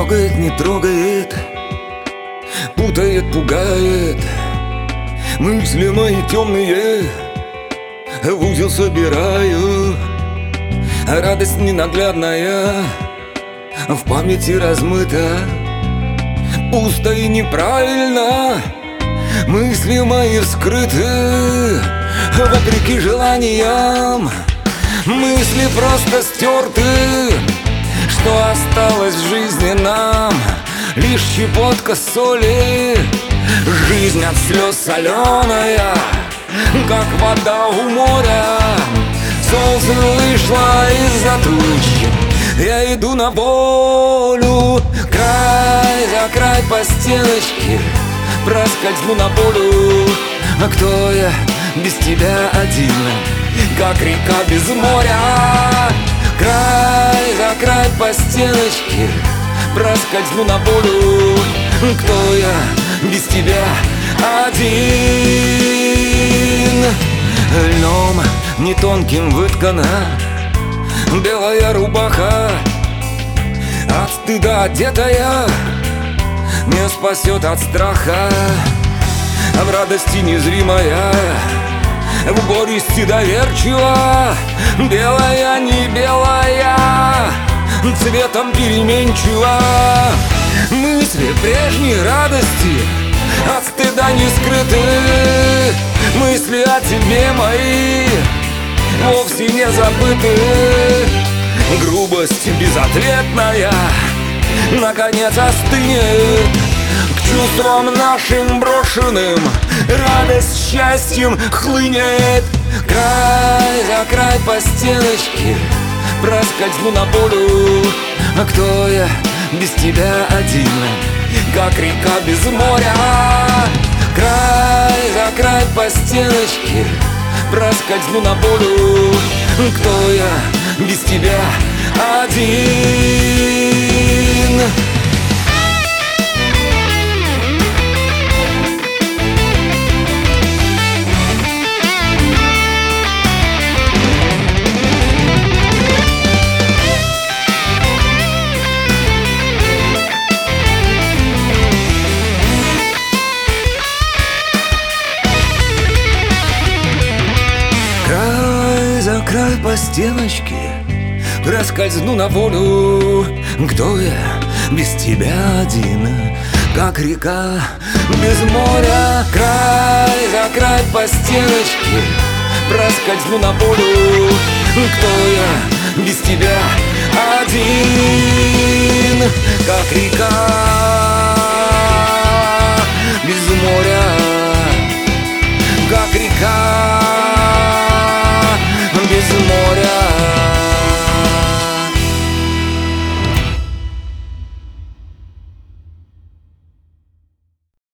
трогает, не трогает, путает, пугает. Мысли мои темные в узел собираю. Радость ненаглядная в памяти размыта. Пусто и неправильно мысли мои вскрыты. Вопреки желаниям мысли просто стерты. Что осталось в жизни нам? Лишь щепотка соли. Жизнь от слез соленая, как вода у моря. Солнце вышло из-за туч, я иду на волю. Край за край по стеночке проскользну на полю. А кто я без тебя один, как река без моря? Край за край по стеночке проскользну на полю. Кто я без тебя один? Льном не тонким выткана белая рубаха, от стыда одетая не спасет от страха. В радости незримая, в горести доверчива, белая не белая, цветом переменчива. Мысли прежней радости от стыда не скрыты. Мысли о тебе мои вовсе не забыты. Грубость безответная наконец остынет. К чувствам нашим брошенным радость счастьем хлынет. Край за край по стеночке проскользну на полю. А кто я без тебя один, как река без моря? Край за край по стеночке проскользну на полю. Кто я без тебя один? За край по стеночке проскользну на волю. Кто я без тебя один, как река без моря? Край за край по стеночке проскользну на волю. Кто я без тебя один, как река